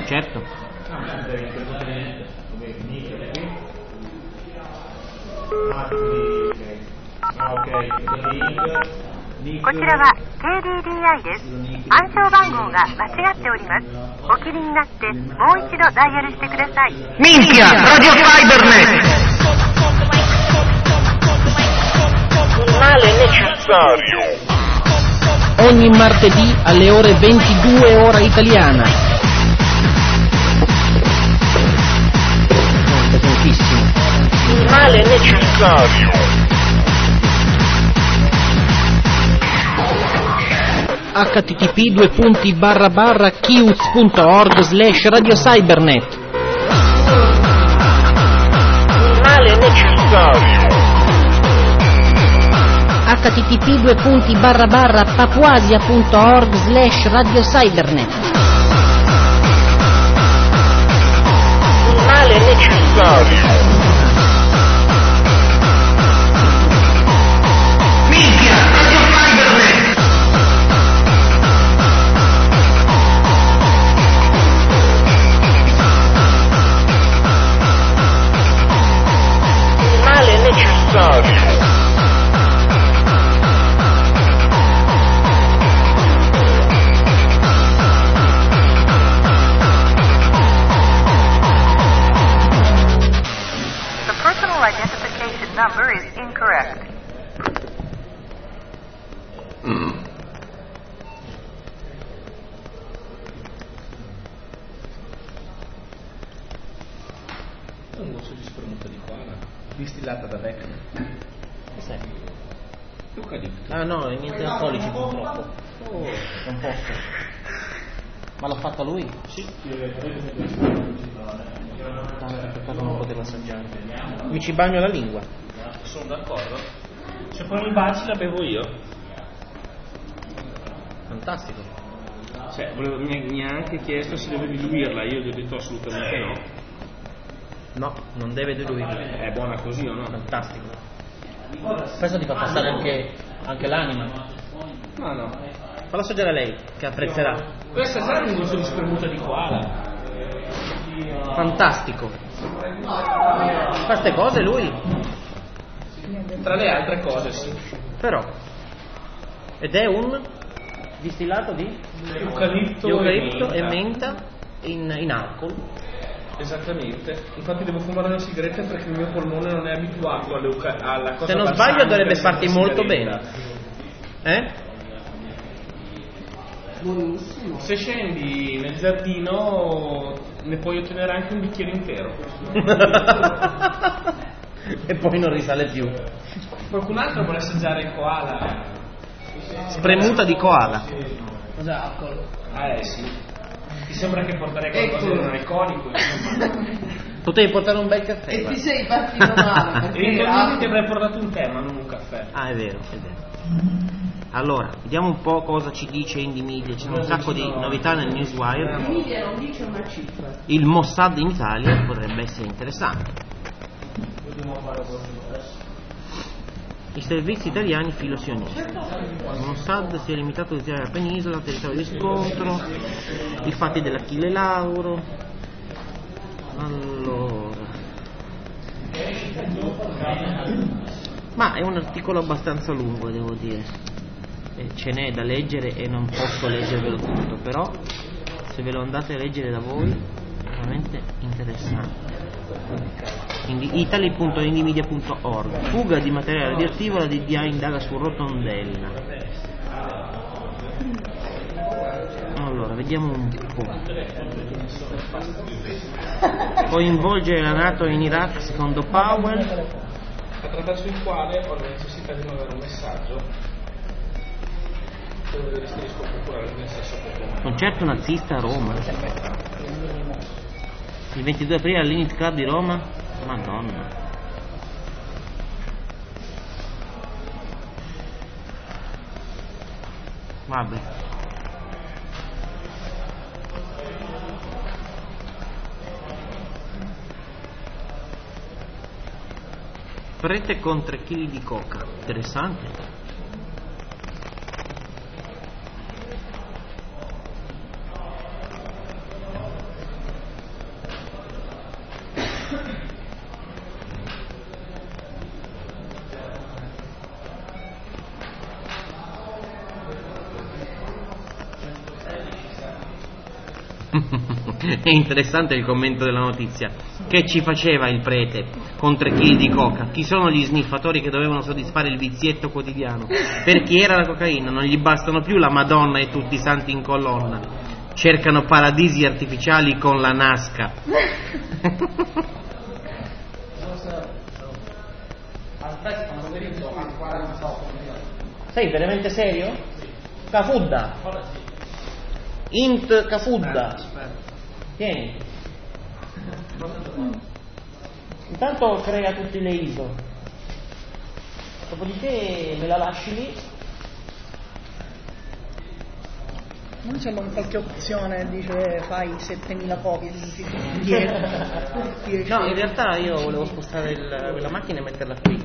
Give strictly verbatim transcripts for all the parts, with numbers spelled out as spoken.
Certo. こちらは ケーディーディーアイ です。暗証番号が間違っております。お切りになってもう一度ダイヤルしてください。 Minchia! Radio Cybernet! Male necessario. Ogni martedì alle ore ventidue ora italiana. Male necessario. H T T P due punti barra barra kiuz punto org slash radio cybernet. Male necessario. H T T P due punti barra barra papuasia punto org slash radio cybernet. Male necessario. Number is incorrect. Mm. Un goccio di spremuta di koala distillata da Vecna. Cos'è? Eucalipto. Ah no, è niente alcolici purtroppo. Oh, Non posso. Ma l'ha fatta lui? sì. Ah, peccato non poteva assaggiare. Mi ci bagno la lingua. Sono d'accordo. Se poi mi baci la bevo io. Fantastico. Cioè, volevo, mi, mi ha anche chiesto se deve diluirla, io gli ho detto assolutamente no. No, non deve diluirla. È buona così o no? Fantastico. Questo ti fa passare anche, anche l'anima. No, no. Fallo assaggiare a lei, che apprezzerà. Questa sarà un goccio di spremuta di koala. Fantastico. Queste cose lui. Tra le altre cose, sì. Però. Ed è un distillato di Eucalipto, di eucalipto e e menta. menta in, in alcol. Esattamente. Infatti devo fumare una sigaretta perché il mio polmone non è abituato all'euca- alla cosa. Se non balsamica sbaglio dovrebbe senza farti molto bene. sigaretta. Eh? Se scendi nel giardino ne puoi ottenere anche un bicchiere intero. E poi non risale più. Qualcun altro vuole assaggiare il koala? Spremuta di koala. Cos'è alcol? Ah eh sì. Ti sembra che porterei qualcosa di non alcolico? Potevi portare un bel caffè. E guarda. ti sei partito male perché Eventualmente ti avrei portato un tè ma non un caffè. Ah, è vero, è vero. Allora, vediamo un po' cosa ci dice Indie Media. C'è un sacco di novità nel Newswire. Media non dice una cifra. Il Mossad in Italia potrebbe essere interessante. I servizi italiani filosionisti. Il Mossad si è limitato a visitare la penisola, il territorio di scontro, i fatti dell'Achille Lauro. Allora. Ma è un articolo abbastanza lungo, devo dire. E ce n'è da leggere e non posso leggervelo tutto, però se ve lo andate a leggere da voi è veramente interessante. Italy punto indiemedia punto org. Fuga di materiale radioattivo, la D D A indaga su Rotondella. Allora, vediamo un po'. Coinvolgere la NATO in Iraq secondo Powell, attraverso il quale ho la necessità di non avere un messaggio per vedere se riesco a procurare nel stesso problema. concerto nazista a Roma. Il ventidue aprile all'Init Club di Roma. Madonna. Vabbè. Prete con tre chili di coca. Interessante. È interessante il commento della notizia. Che ci faceva il prete con tre chili di coca? Chi sono gli sniffatori che dovevano soddisfare il vizietto quotidiano? Per chi era la cocaina? Non gli bastano più la Madonna e tutti i santi in colonna. Cercano paradisi artificiali con la Nasca. Sei veramente serio? Cafudda. Int Cafudda. Tieni. Intanto crea tutte le I S O. Dopodiché me la lasci lì. Non c'è qualche opzione, dice fai settemila copie di dietro. No, in realtà io volevo spostare il, quella macchina e metterla qui.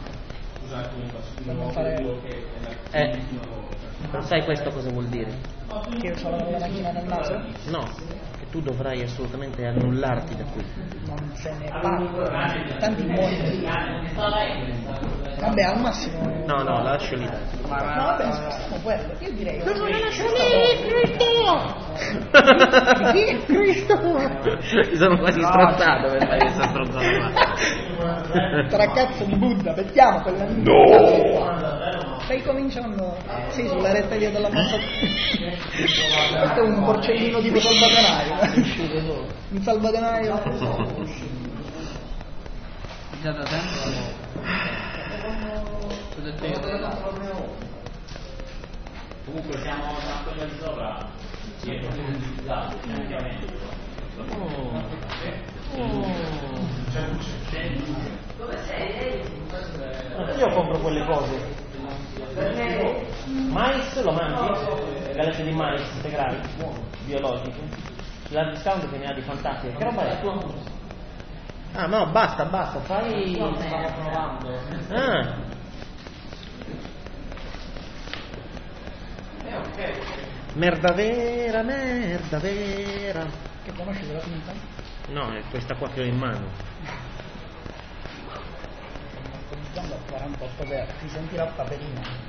Fare... Eh, non sai questo cosa vuol dire? Che io ho la macchina nel naso? No, che tu dovrai assolutamente annullarti da qui. Non se ne parla. Tanti buoni. Vabbè, al massimo. No, no, lascio lì. No, vabbè, spostiamo quello. Io direi. No, no, lascio lì, Cristo! Cristo! Mi sono quasi strozzato per fare questa strozzata qua. Tra cazzo di Buddha, mettiamo quella. No! Stai cominciando. Sì, sulla retta via della massa. Questo è un porcellino tipo salvadenaio. Un salvadenaio. Già da tempo? Comunque siamo a quella di sopra. Dove sei? Io compro quelle cose. Mais lo mangi? Le gallette di mais integrali, biologiche. La discount che ne ha di fantastiche. Che roba è? Ah no, basta, basta, fai. Ah. Merda vera, merda vera. Che conosci quella finta? No, è questa qua che ho in mano. Cominciando a quarantotto per ti sentirà paperina.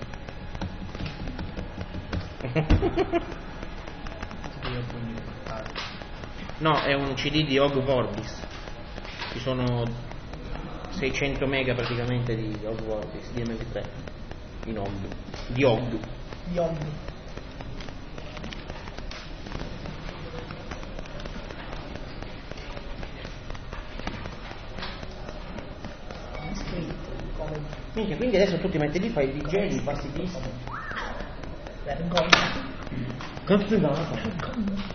No, è un C D di Og Vorbis. Ci sono seicento mega praticamente di Og Vorbis, di M P tre in Og, di Og. Di Og. Minchia, quindi adesso tu ti metti lì, fai il D J, il bassista. Vergogna. Che figata.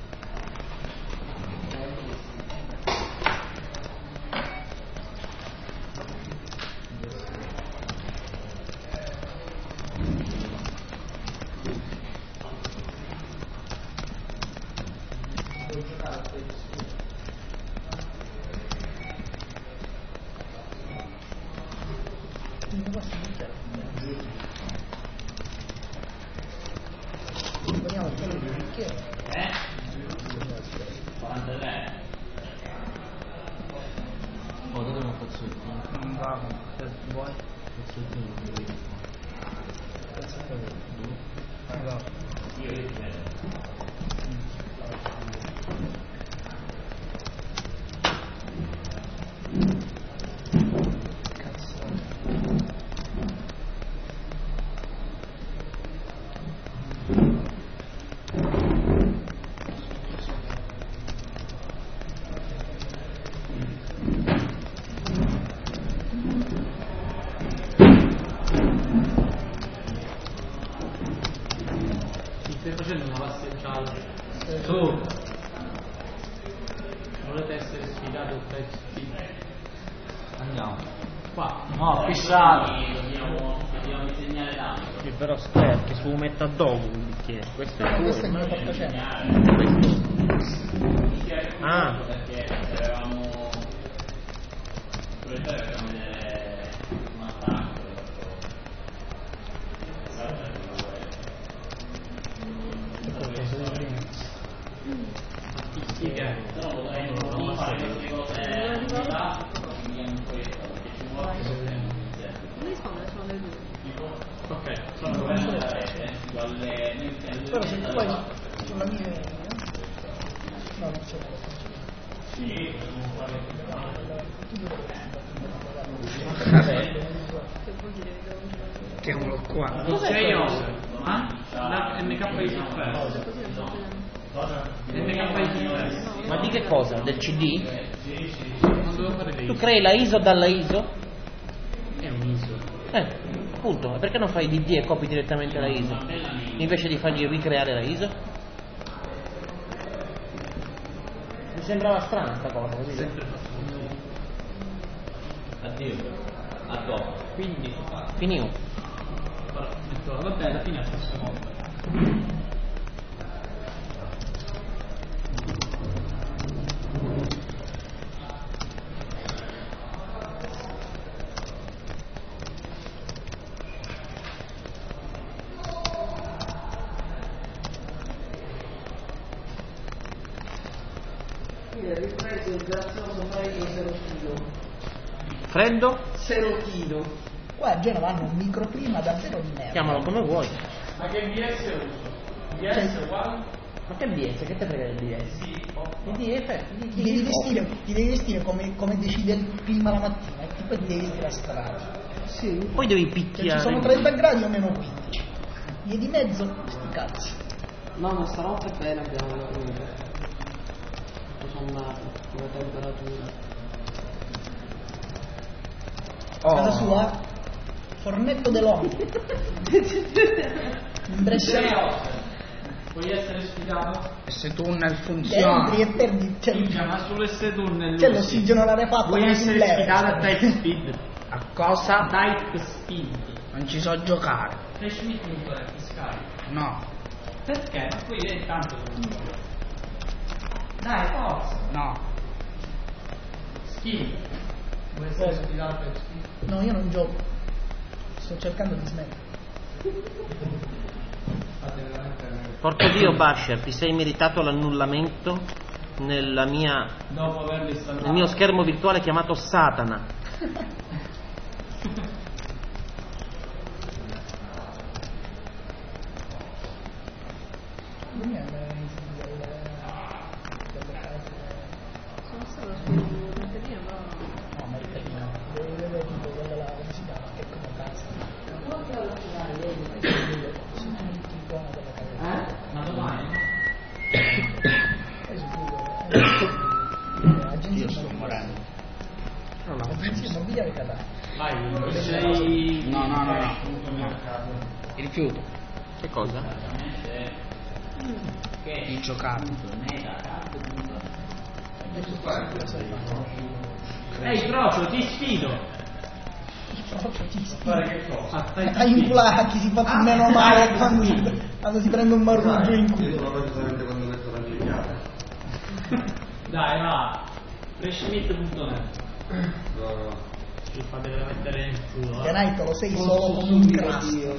Sì, però scherzi, su mettadogo un bicchiere, questo è No, tuo. questo è il mio portacena. Questo. Ah. Ok, sono Però se tu vai sulla mia Che è uno qua. sei ore. La N K I Software. N K I Software. Ma di che cosa? Del C D? Non devo fare dei. Tu crei la I S O dalla I S O? È un I S O. Eh, appunto, perché non fai D D e copi direttamente la I S O? Invece di fargli ricreare la I S O? Mi sembrava strana sta cosa, così. Addio. A dopo. Quindi. Finito. Vabbè, alla fine è la stessa volta. Freddo? Serochino. Qua a Genova hanno un microclima davvero di merda. Chiamalo come vuoi. Ma che B S uso? B S uguale? Ma che B S? Che te frega del B S? Il D F? Ti devi vestire, ti devi vestire come, come decide il clima la mattina e poi ti devi vestire a strada. Sì. Poi devi Cioè, picchiare. ci sono trenta gradi o meno quindici. Via di mezzo, sti cazzi. No, ma stanotte bene abbiamo dormito. Tutto sommato, come temperatura. Oh. Casa sua? Fornetto dell'uomo. Impressionante. Puoi essere sfidato? S tunnel funziona. Entri e perdi. C'è, Minchia, ma sulle S tunnel c'è l'ossigeno rarefatto. puoi essere sfidato a type speed. A cosa? Type speed. Non ci so giocare. Flash meet non ti scarichi. No. Perché? Ma poi è tanto. Dai, forza. No. Schifo. Vuoi essere sfidato per schifo? No, io non gioco. Sto cercando di smettere. Porco Dio, Basher, ti sei meritato l'annullamento nella mia, Dopo averlo installato. nel mio schermo virtuale chiamato Satana. Io sto morendo. No, no, l'agenzia immobiliare Catania. Vai, sei. No, no, no, no. no. Il rifiuto. Che cosa? Di giocare. Ehi, Crocio, ti sfido. Fare che cosa? a inculare a chi si fa meno male quando si, quando si prende un marruggio in culo. Dai, va. freshmeat punto net. Ci fate veramente nel culo. Che Night lo sei solo come un crasto.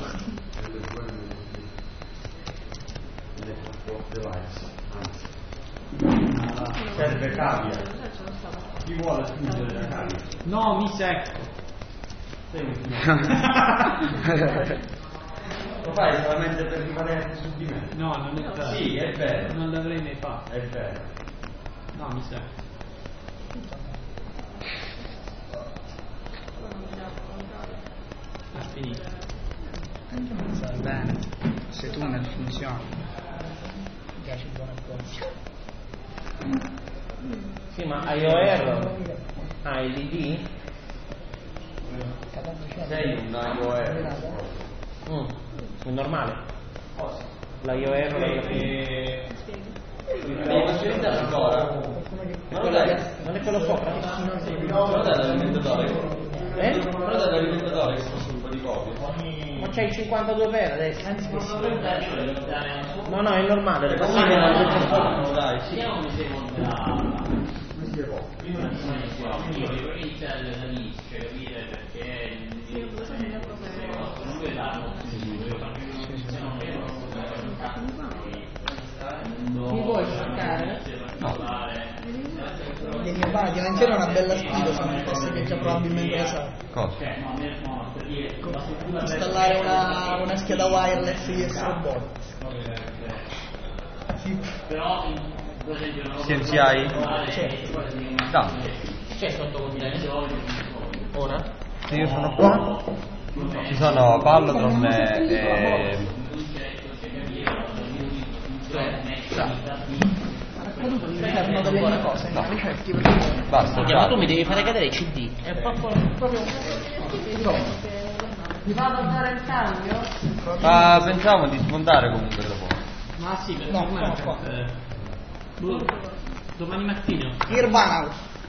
Serve cavia. Chi vuole spingere la cavia? No, mi secco. Sei un Lo fai solamente per rimanere su di me? No, non è vero. Sì, è vero. Non l'avrei mai fatto. È vero. No, mi secco. È finito. Bene, se tu non funziona. Mi piace buona cosa. Sì, ma I O R? Ah, il D D? Sei un I O R. Mm, è normale. La I O R la E... Devi facilitare ancora. non è quello sopra? Però dall'alimentatore. Eh? Però dall'alimentatore che si fosse un po' di copie. Ma c'hai il cinquantadue per adesso? No, no, è normale. Le cose No, dai, sì. Mi vuoi cercare? Le mie pane diventare una bella sfida se non fosse che già probabilmente lo sa. Cosa? Installare una, una scheda wireless I S Robot. Sì. Però C N C I? Da. C'è sotto con te? Ora? Se io sono qua, ci sono Pallotron e... e... Servono delle mie cose, no? Basta, Ma già. tu mi devi fare cadere i C D. È proprio... proprio... Mi vado a dare il cambio? Ma pensavamo di smontare comunque dopo. Ma sì, per No, me no, qua. eh, boh, domani mattina. Nirvana.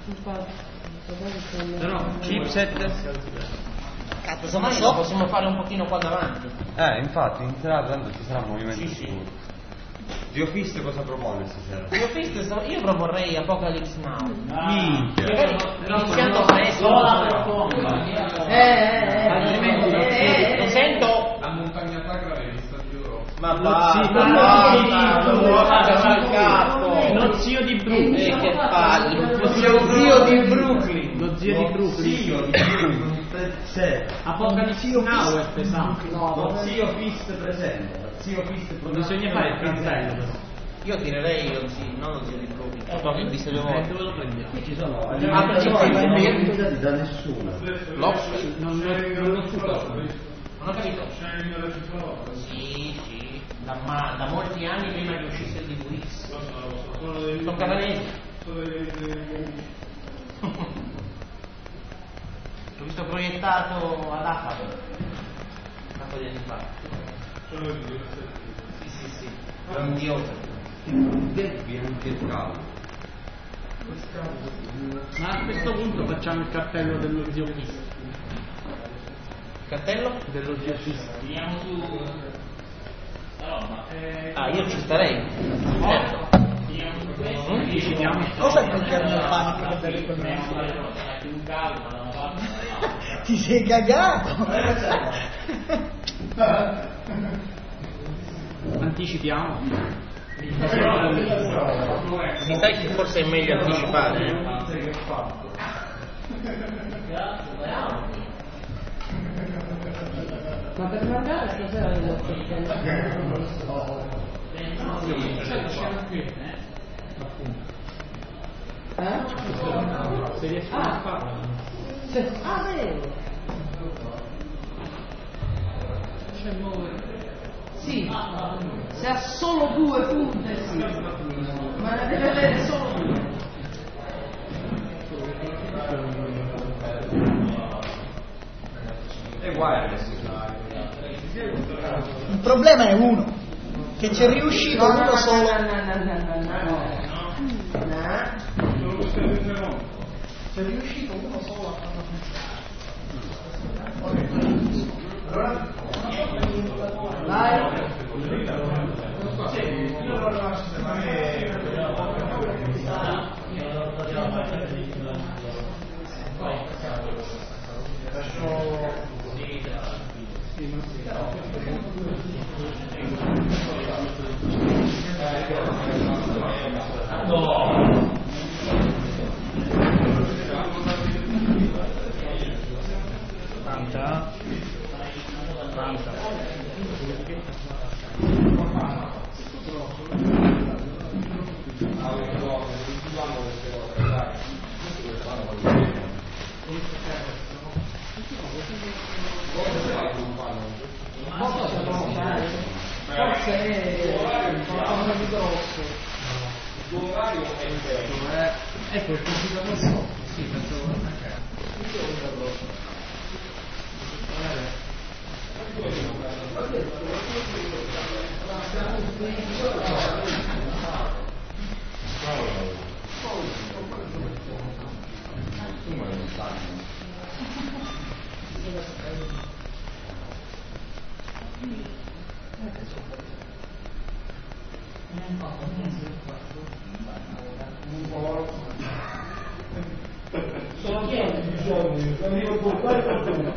Però Chipset? Cazzo, sono Domani lo possiamo fare un pochino qua davanti. Eh, infatti, in serata tanto ci sarà un movimento Sì, sì. sicuro. Dio Fist cosa propone stasera? Io, Fist, sto- io proporrei Apocalypse Now. Minchia! Magari iniziando presto. Eh, eh, eh. Altrimenti non sento- non sento. La montagna sacra l'hai vista di Europa. Ma Sì, basta, no, basta, il cazzo. lo zio di Eh, Brooklyn. che palle. Lo zio di Brooklyn. Lo zio di Brooklyn. Apocalipsi Now è pesante. Lo zio Fist presente. Lo zio Fist Bisogna fare il cancello però. Io tirerei io sì, non lo zio di Brooklyn. Dopo che ho visto due Eh, volte. dove lo prendiamo? Ci sono Ah, perché poi non da nessuno. L'Ops? Non non lo so. Non ho capito. Sì, sì. Da, ma, da molti anni prima che uscisse il D V D. Sono catanesi. L'ho visto proiettato ad A F A D un po' di anni fa. Sì, sì, sì. Grandioso. Devi anche il caldo. Ma a questo punto facciamo il cartello dello zio Fist. Cartello? Dello zio Fist. Ah, io ci starei. Certo. Anticipiamo. Cos'è quel termine panico che deve ritornare? Ti sei cagato? Anticipiamo. Mi sai che forse è meglio anticipare. eh? Ma per mangiare stasera devo Eh? Se riescono a farlo. Se- Ah, vero? C'è muovere. Sì, se ha solo due punte, sì. Ma ne deve avere solo due. E wireless. Il problema è uno, che ci è riuscito No, no, uno no, solo. no, no, no, no, no, no. Ci è riuscito uno solo a farlo funzionare. Vai. Forse è qualcosa di grosso. Il tuo orario è inverno. Ecco, il computer so. Sì, faccio Sono chiari i giorni, arrivo a portare qualcuno.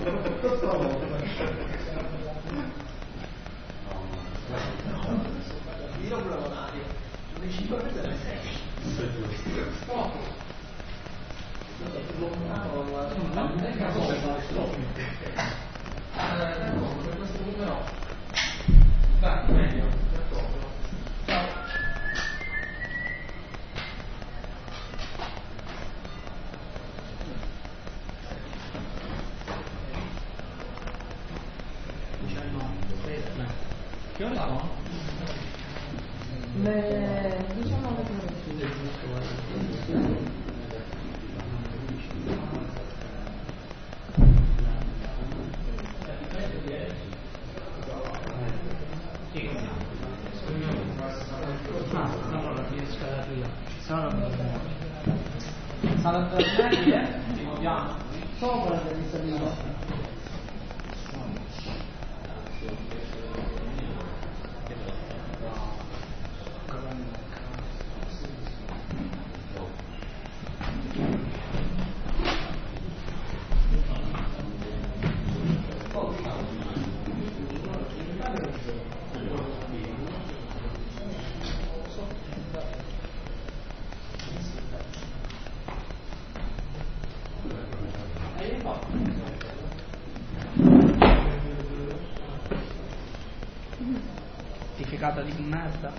Io provo l'aria. Le cinque per le sei. Che ore sono? Le diciannove e Ah, allora riesco ad arrivare. Sarà sarà tornare, ci muoviamo. sopra devi salire. Certificato di merda.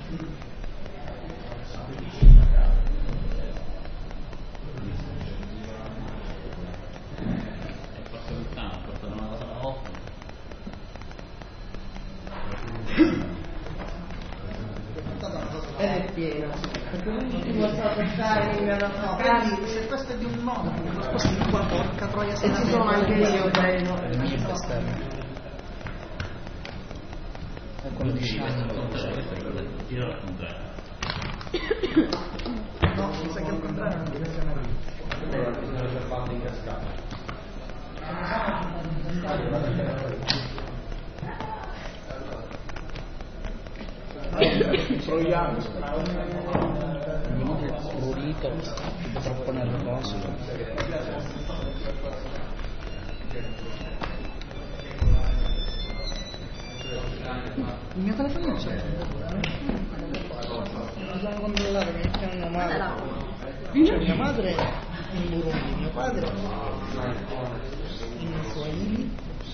Ed è pieno. Perché non ti vuoi stare in No, prendi, se questo è di un modo, perché lo sposti di qua, porca troia, e ci sono anche io, prego. È quello di Shine. No, mi sa che al contrario non deve essere Bisogna fermarli in cascata. Proviamo. Venuto prurito, troppo nervoso. Il mio telefonino c'è. Bisogna controllare che c'è mia madre. C'è mia madre in Burundi, mio padre in Swahili.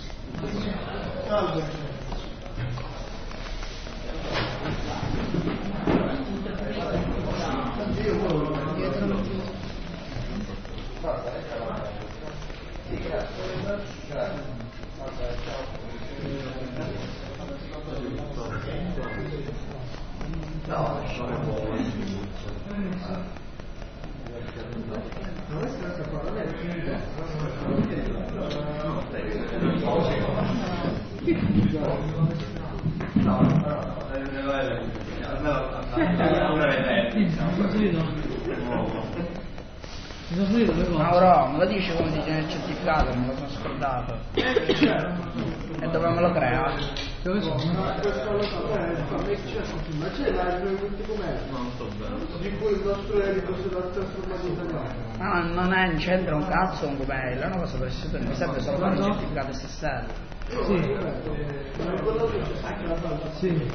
Mauro, me lo dici come si tiene il certificato? Me lo sono scordato. E dove me lo crea? Dove sono? Ma questo lo so, ma c'è l'altro com'è? Non so bene. Di cui il nostro erico si dà trasformato in italiano. Ma no, non è in centro un cazzo un Gmail, è una cosa preciso, mi serve solo fare il certificato S S L. Sì. Ma quello che c'è anche la falsa. Sì.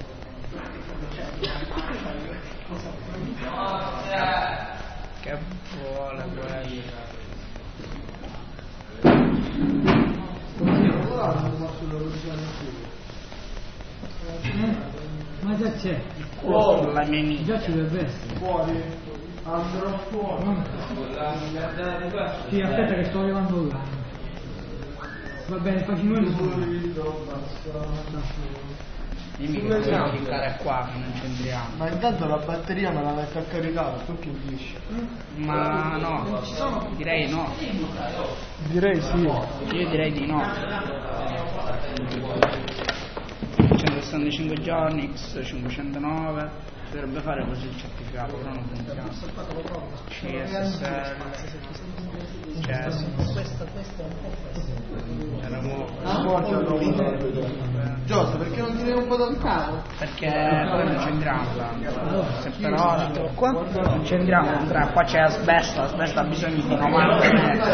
Che vuole quello? Ma già c'è. Quello la mia amica. Già ci dovrebbe essere. Fuori. Andrò fuori. Sì, aspetta che sto arrivando là. Va bene, facciamo il Dimmi che dobbiamo cliccare qua, che non c'entriamo. Ma intanto la batteria me la metto a caricare, tu che dici? Ma no, direi no. Direi sì. Io direi di no. centosessantacinque giorni, X cinquecentonove, dovrebbe fare così il certificato, però non funziona. C S L, C S Giusto, perché non ti viene un po' dal capo? perché poi non c'entriamo là. Se per ora qua non c'entriamo, tra qua c'è asbesto, asbesto ha bisogno di novanta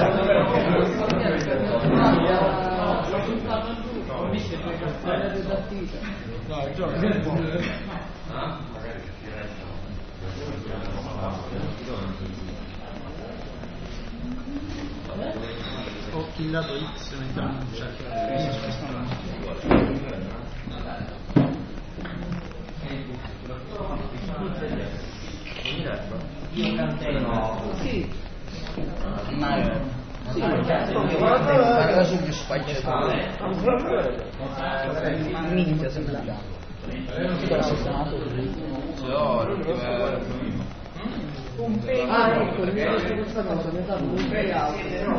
No, Giorgio. Ho killato X nei danni. Sì. Ma guarda subito spacciato. Minchia sembra. Ah, ecco, mi ha detto questa cosa, mi ha dato un payout.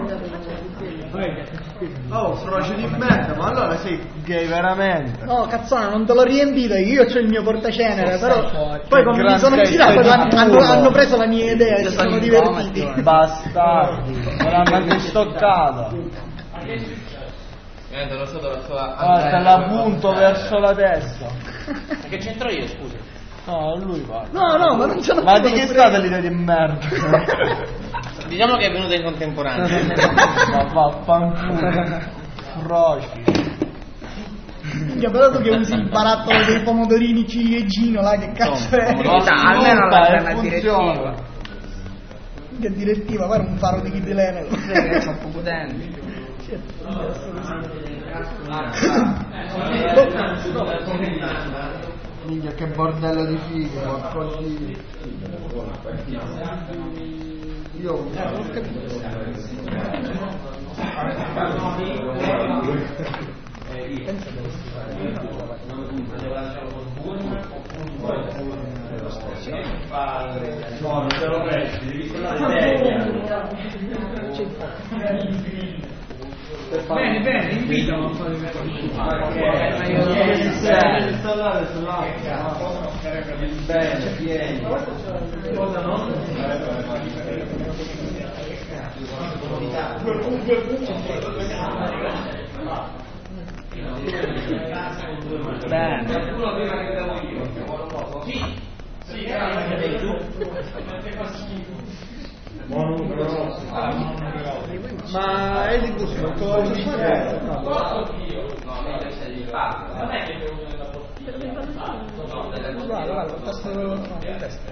Oh, froce di merda, ma allora sei gay veramente? No, cazzone, non te l'ho riempito, io ho il mio portacenere, però poi come mi gran sono testa girato di hanno, hanno, culo. hanno preso la mia idea e si sono divertiti. Bastardi, me l'hanno anche stoccata. Niente, non so dove sua. Ah, te la punto verso la testa. Ma che c'entro io, scusa? No, lui va. No, no, ma non ce l'ho Ma di che stata l'idea di merda? Diciamo che è venuta in contemporanea. Ma vaffanculo. Froci. Minchia, però tu che usi il barattolo dei pomodorini ciliegino là, che cazzo è? No, almeno la una direttiva. Che direttiva, guarda un faro di Kid Lennon. Che sono poco potenti. Minchia, che bordello di figo, ma così. Io Eh, non ho capito. Pensa No, non te lo presti, devi Bene, bene, invitano a fare le bene, vieni. cosa no? Bene. Ma è di gusto, non lo so fare. Guarda, guarda, il tasto del testa.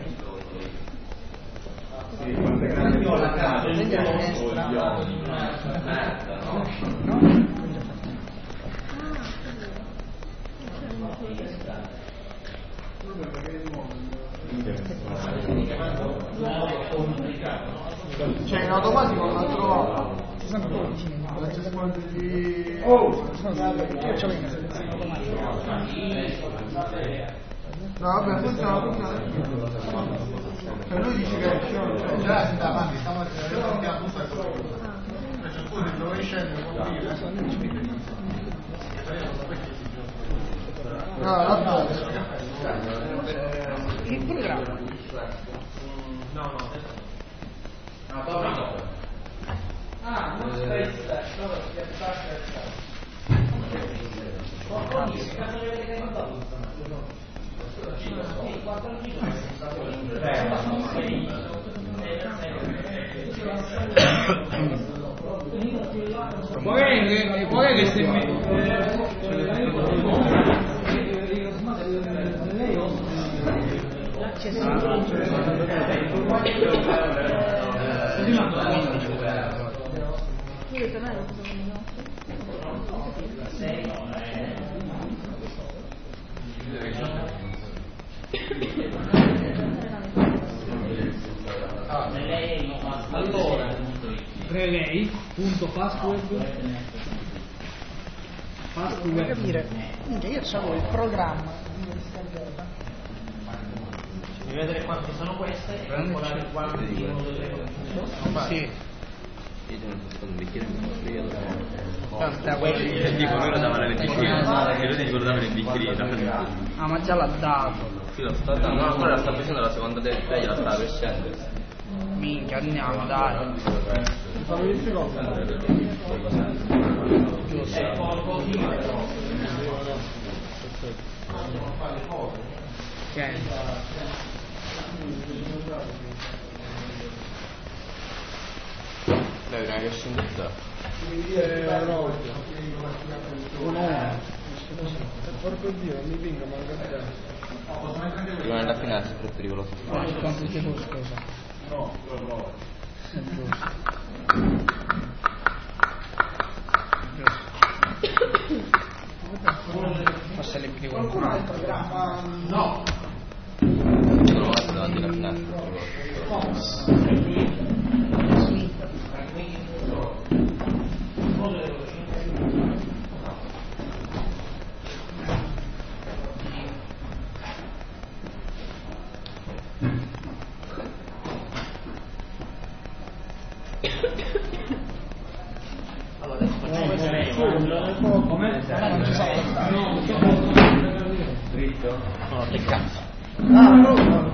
Cioè in automatico non l'ho trovato. Ci sono pochi. Di... Oh! Io ce l'ho in selezione automatica. No vabbè, funziona, funziona. E lui dice che è cioè, già si sta avanti, stamattina abbiamo busta così. C'è pure dove scende no, no, Il programma. No, no. No, dopo no. Ah, non stai dove si attacca il Poi che poi che se allora relay punto password Password per capire. Minchia, io c'avevo il programma. Devi vedere quante sono queste e calcolare quanti di uno delle cose. Sì. Io non sto un bicchiere di io Tanta quella. dico lui lo dava nelle bicchierine e lui ti ricordava le bicchierine. Ah, ma già l'ha dato. Sì, lo sta dando, no, ancora la sta facendo la seconda testa e la sta pescendo. Minchia, andiamo, dai. fammi il secondo. Ok. Dai, raga, che scendetta. Porco Dio, non mi vinco, manca te. Rimane da finale, è troppo pericoloso. Quanto chiedo scusa? No, no, no. Forse le più qualcuno. Qualcuno ha il programma? No. Sono morto davanti alla finale. Allora adesso facciamo come non ci sa dritto? No, che cazzo. Ah, no, no.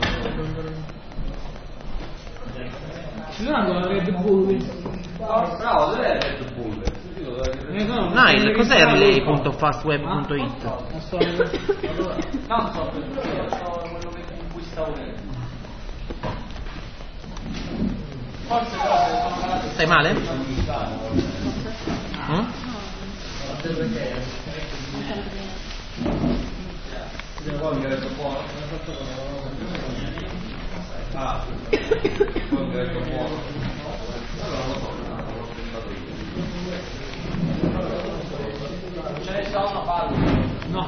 Ci sono Red Bull. Bravo, dove è il Red Bull? Nile, cos'è relay punto fastweb punto it? Non so quello in cui stavo dentro. Forse Stai male? Mm? Ah, ce ne sta una palla. No.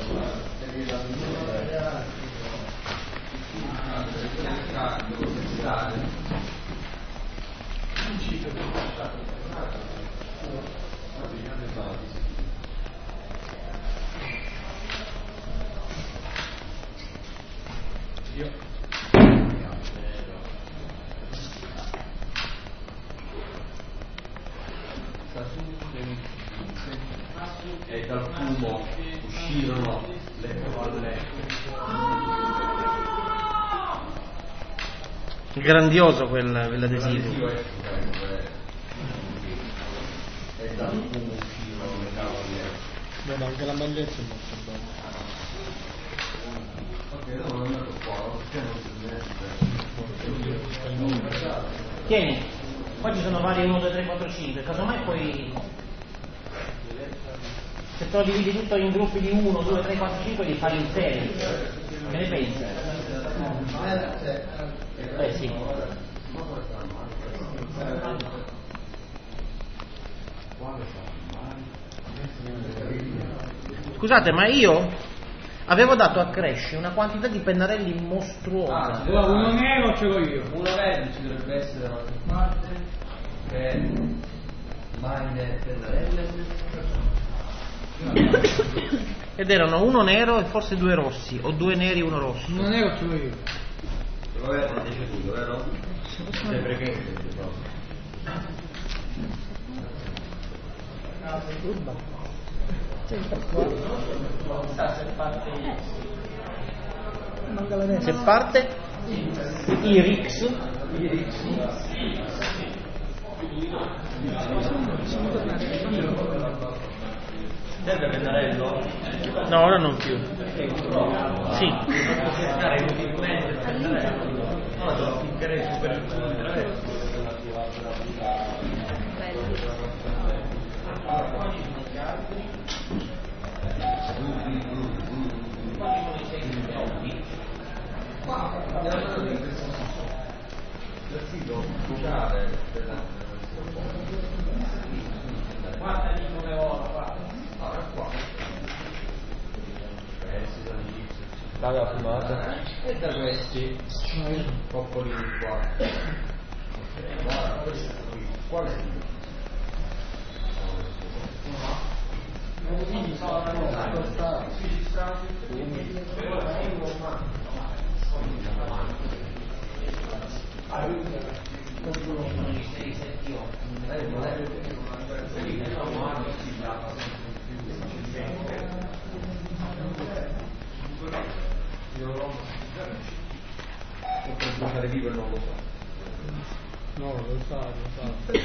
E dal fumo uscirono le palle. Grandioso quel, quell'adesivo. E dal fumo uscirono le palle. Beh, anche la maglietta è molto bella. Ok, non è andato qua, perché non si mette? Tieni, qua ci sono vari uno, due, tre, quattro, cinque, casomai poi se te lo dividi tutto in gruppi di uno, due, tre, quattro, cinque li fai in serie. Che ne pensi? Eh sì. Scusate, ma io avevo dato a Crash una quantità di pennarelli mostruosa. Allora, uno nero ce l'ho io. Uno verde ci dovrebbe essere da qualche parte. Che è maglie pennarelle. Ed erano uno nero e forse due rossi, o due neri e uno rosso. Uno nero ce l'ho io. Quello verde non dice tutto, vero? Sei preghetti proprio. Se parte i Rix, Serve pennarello? no, ora non più. Sì. No, te lo ficcherei super il pennarello. Guarda lì come ora, guarda. Raga, fumate. E da questi poppolini qua. Guarda, questo qui. Quale è il per bruciare vivo non lo so. No, lo sa, lo sa.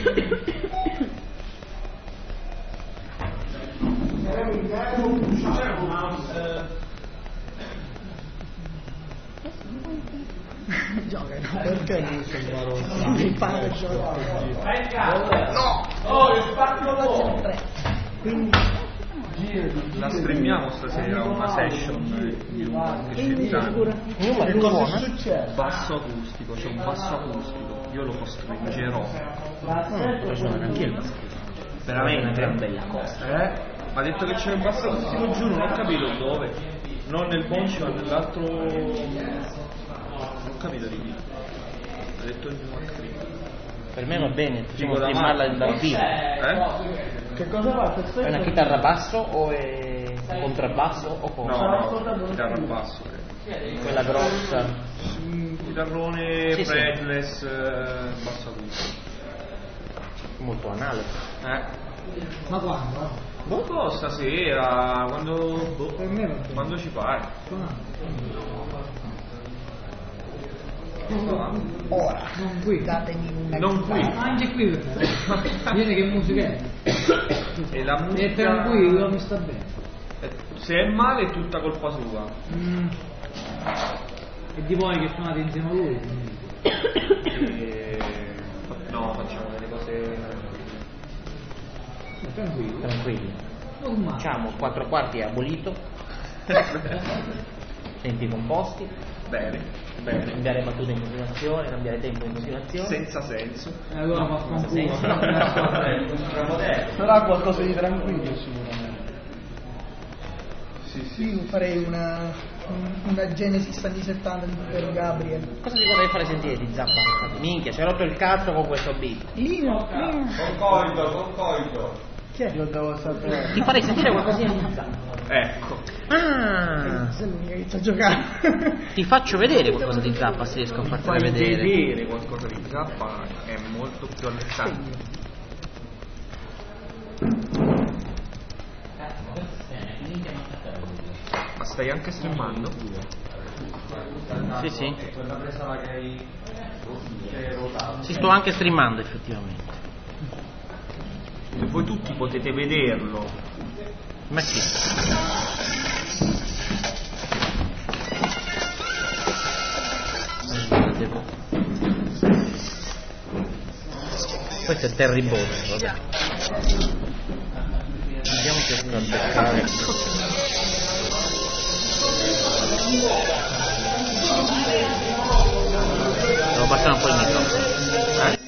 Gioca, no, perché non sembra rossa? Mi pare giocare. No! Oh, il spacco Quindi La streamiamo stasera una session di un sceneggiato. che cosa è successo? Basso acustico, c'è un basso acustico, io lo costringerò. anche il basso. Veramente È una bella cosa. Eh? Ma ha detto che c'è un basso acustico giù, non ho capito dove. Non nel boncio, ma nell'altro. Non ho capito di chi. Ha detto il mio scritto. Per me va bene, possiamo Dico da filmarla Marco. dal vivo. Eh? Che cosa va? Che È una chitarra basso o è un contrabbasso o cosa? No, no, chitarra al basso. eh. Quella grossa. Un chitarrone Sì, sì. fretless, eh, basso acustico. molto anale. Eh. Ma quando? Boh, boh, stasera, quando. Boh, Per me va bene. quando ci pare. Ora, non qui, datemi una Non qui. Anche qui per me. Vieni che musica è? E la musica. E tranquillo, mi sta bene. Se è male è tutta colpa sua. Mm. E di voi che suonate insieme a lui? E... No, facciamo delle cose. Tranquillo. Tranquilli. Normale. Facciamo quattro quarti abolito. Tempi composti. Bene, bene. Cambiare battute in continuazione, cambiare tempo in continuazione. Senza senso. E allora fa senza fanculo. senso. Sarà qualcosa di tranquillo sicuramente. Sì, sì. Io farei una, una Genesis anni settanta di per Gabriel. Cosa ti vorrei fare sentire di Zappa? Minchia, ci hai rotto il cazzo con questo beat. Lino, Lino. Concordo, concordo. Chi è? Lo devo sapere. Ti farei sentire qualcosina di Zappa. Ecco. Ah, Se non mi inizia a giocare. ti faccio vedere qualcosa di Zappa se riesco a fartela Fai vedere. vedere qualcosa di Zappa è molto più allettante. Ma stai anche streamando? Sì, sì. Quella presa che hai che hai rotato. Sì, sto anche streamando effettivamente. E voi tutti potete vederlo. Ma sì. Questo è Terry Bones, vabbè. Vediamo se sto a beccare. Devo passare un po' il microfono. Eh?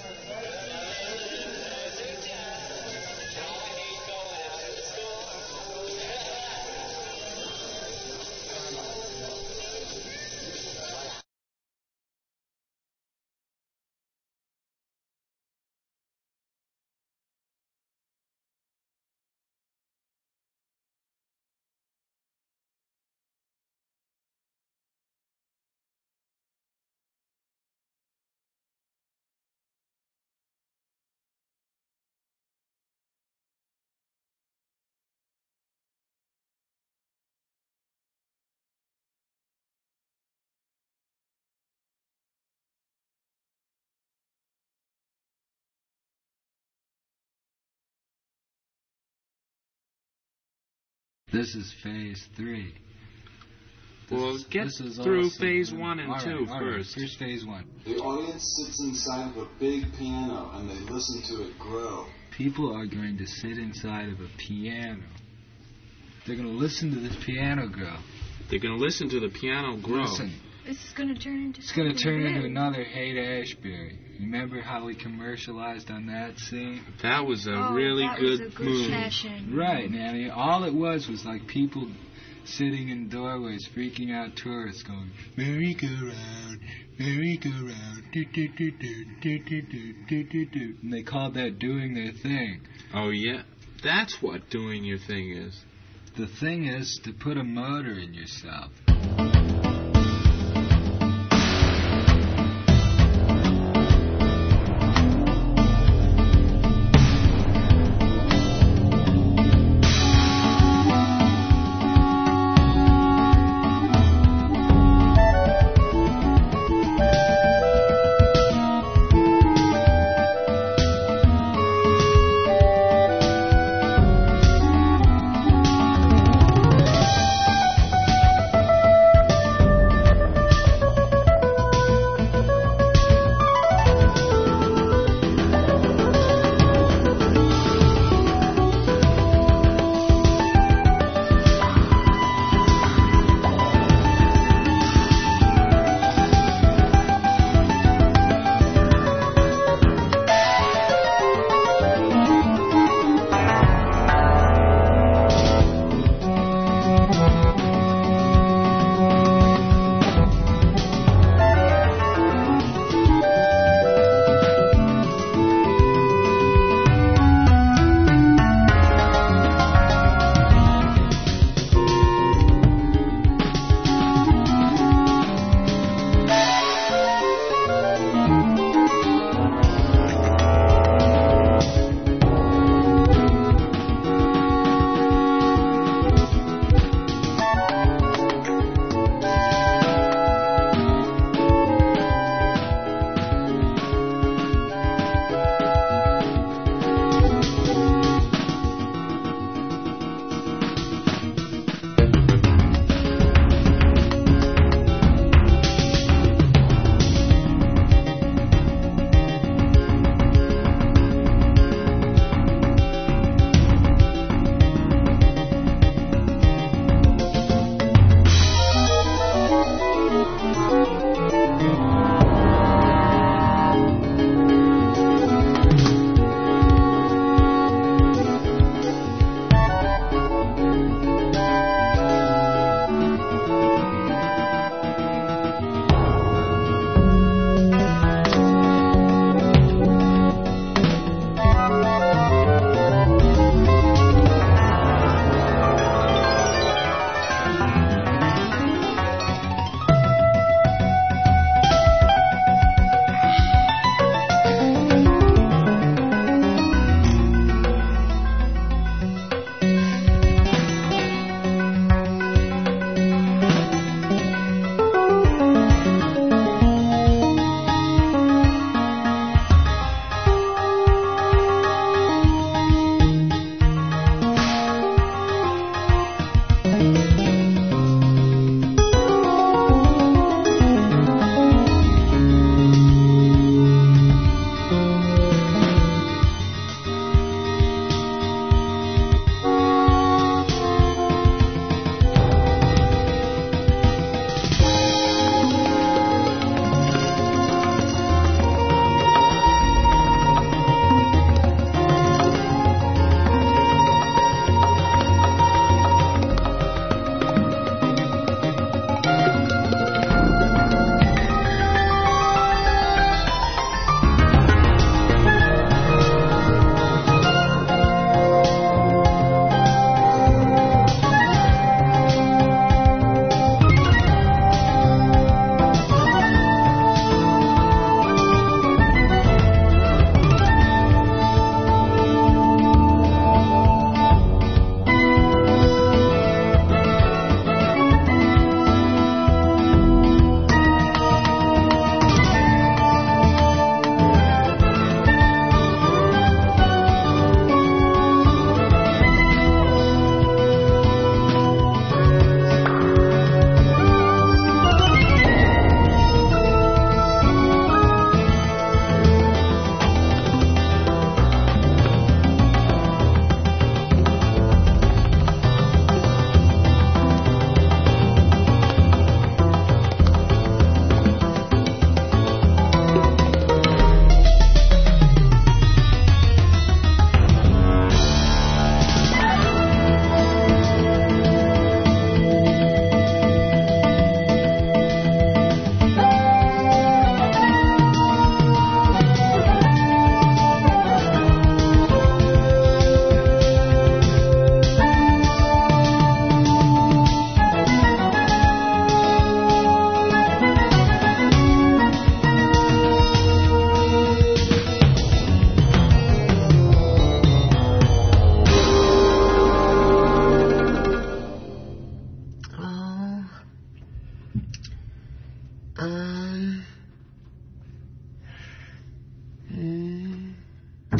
This is phase three. This Well, is- get this is all through sequence. phase one and All right, two all right, first. Here's phase one. The audience sits inside of a big piano and they listen to it grow. People are going to sit inside of a piano. They're going to listen to this piano grow. They're going to listen to the piano grow. Listen, This is going to turn into it's going to something turn into big. another Haight Ashbury. Remember how we commercialized on that scene? That was a Oh, really that good, was a good move. fashion. Right, Nanny. All it was was like people sitting in doorways, freaking out tourists, going, merry-go-round, merry-go-round, do-do-do-do, do-do-do, do-do-do. And they called that doing their thing. Oh, yeah. That's what doing your thing is. The thing is to put a motor in yourself.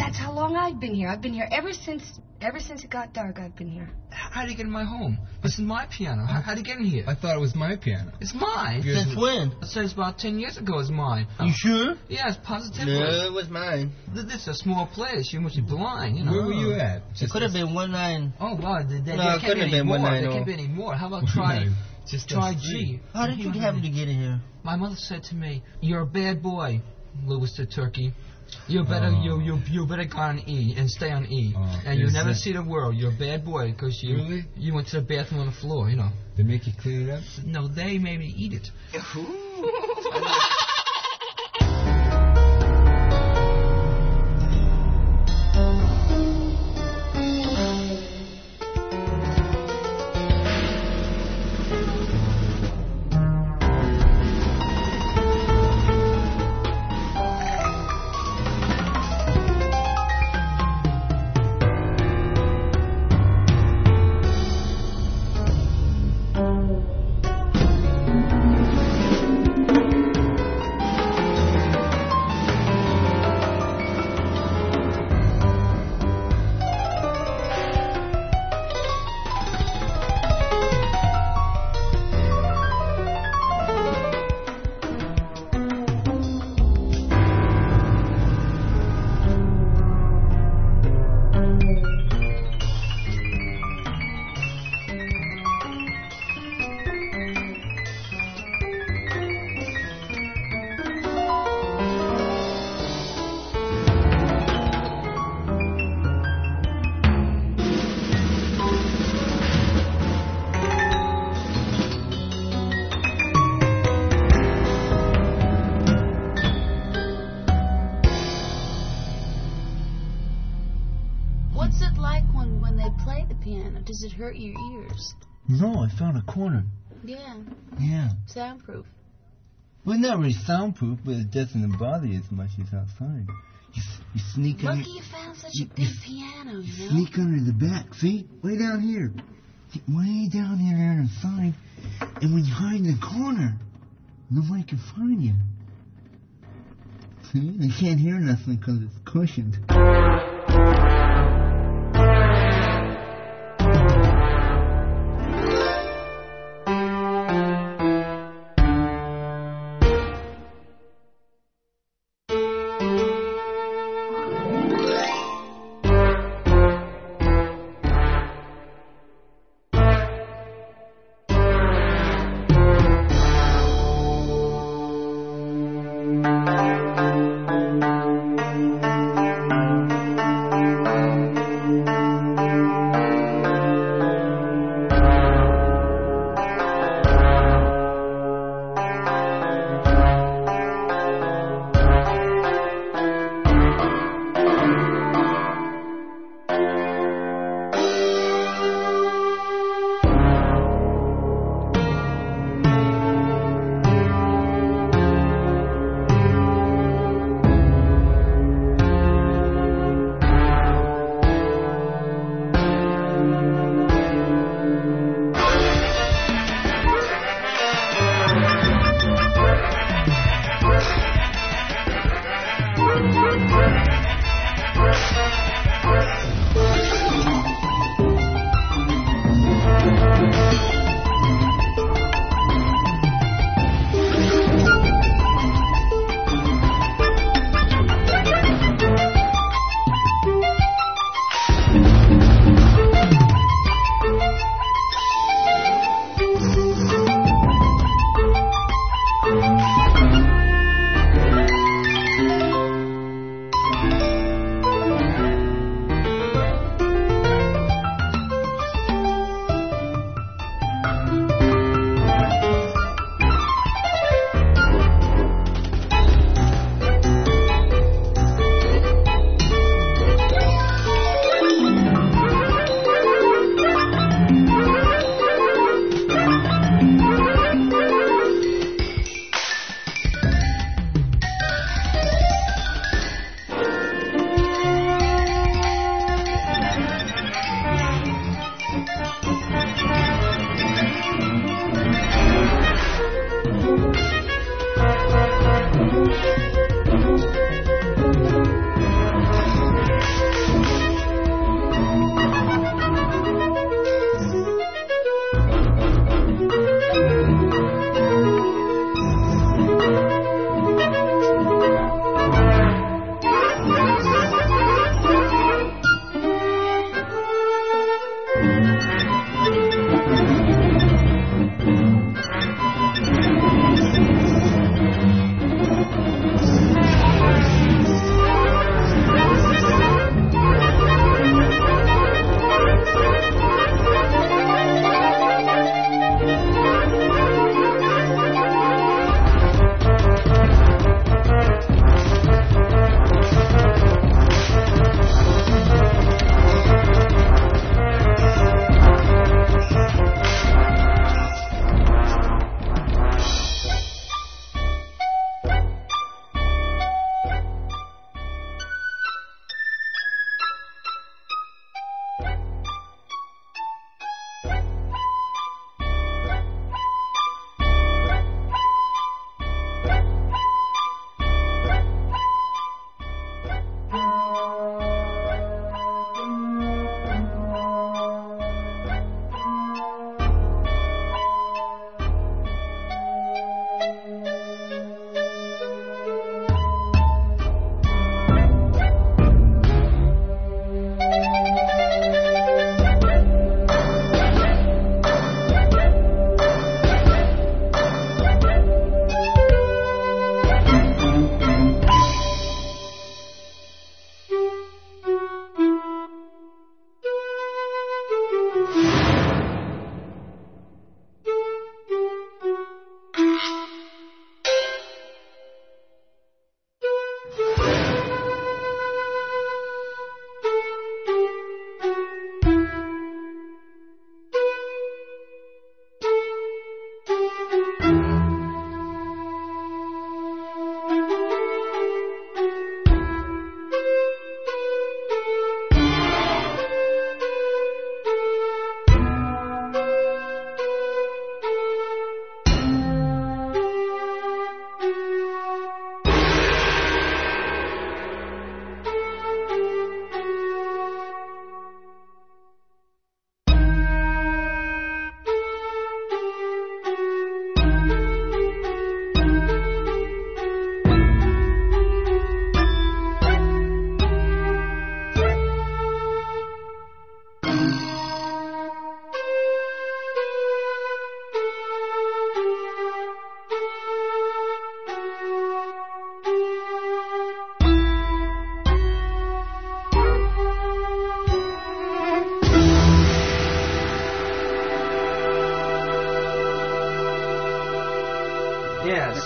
That's how long I've been here. I've been here ever since ever since it got dark. I've been here. How did you get in my home? This is my piano. How how did you get in here? I thought it was my piano. It's mine. Since when? It says about ten years ago it's mine. You sure? Yes, positively. No, it was mine. Th- This is a small place. You must be blind, you know. Where were you at? It could have been one nine. Oh, God. There, there, No, there it can't couldn't be have any been more. one nine There oh. can't be any more. How about try, Just try us three. G? How did you happen to get in here? My mother said to me, "You're a bad boy, Louis the Turkey. You better Oh. you you you better go on E and stay on E, Oh, and you is never that- see the world. You're a bad boy because you Really? you went to the bathroom on the floor. You know. They make you clean it up? No, they made me eat it." What's it like when, when they play the piano? Does it hurt your ears? No, I found a corner. Yeah. Yeah. Soundproof. Well, not really soundproof, but it doesn't bother you as much as outside. You, you sneak under. Lucky you found such you, a big you, piano, you you know? sneak under the back. See? Way down here. Way down here on the side. And when you hide in the corner, nobody can find you. See? They can't hear nothing because it's cushioned.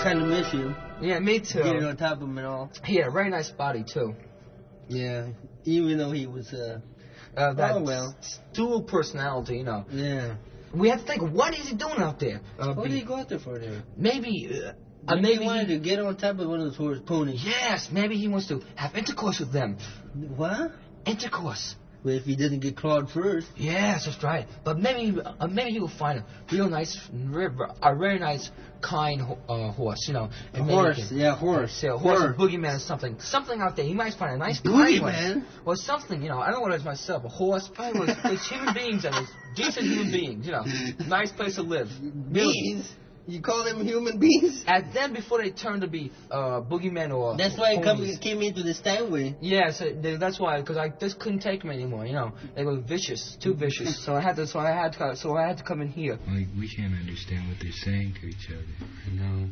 kind of miss him. Yeah, me too. Getting on top of him and all. He had a very nice body too. Yeah, even though he was, uh, uh that oh well. dual personality, you know. Yeah. We have to think, what is he doing out there? Uh, what did he go out there for there? Maybe, uh, maybe, maybe he wanted he, to get on top of one of those horse ponies. Yes, maybe he wants to have intercourse with them. What? Intercourse. Well, if he doesn't get clawed first. Yes, that's right. But maybe, uh, maybe he will find a real nice, a very nice, kind uh, horse, you know. A horse, can, yeah, horse. Uh, a horse, a boogeyman or something. Something out there. He might find a nice boogeyman? Or something, you know. I don't know what it is myself. A horse. Probably was, it's human beings and it's decent human beings, you know. Nice place to live. Beings? You call them human beings? And then before they turn to be uh, boogeymen or That's why ponies. it came into the Steinway. Yeah, so they, that's why, because I just couldn't take them anymore. You know, they were vicious, too vicious. So I had to, so I had to, so I had to come in here. Like, we can't understand what they're saying to each other. I know.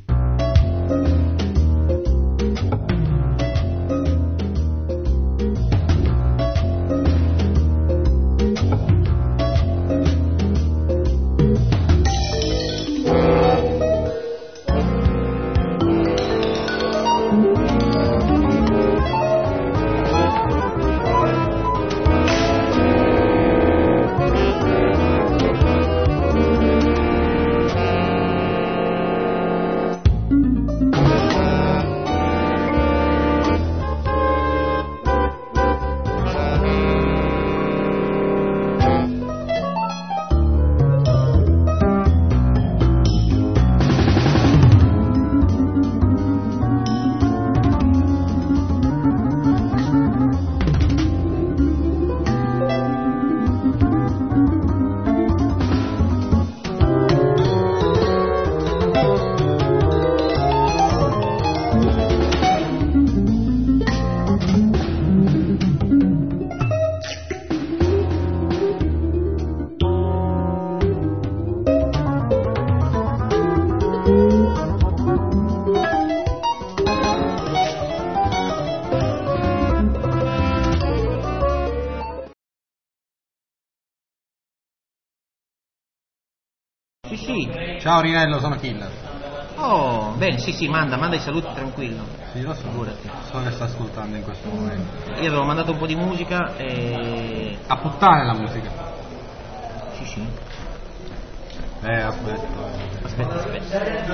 Sì, sì. Ciao Rinello, sono Killer. Oh, bene, sì, sì, manda, manda i saluti tranquillo. Sì, lo so. Figurati. So che sta ascoltando in questo momento. Io avevo mandato un po' di musica e... A puttane la musica. Sì, sì. Eh, aspetta. Aspetta, aspetta.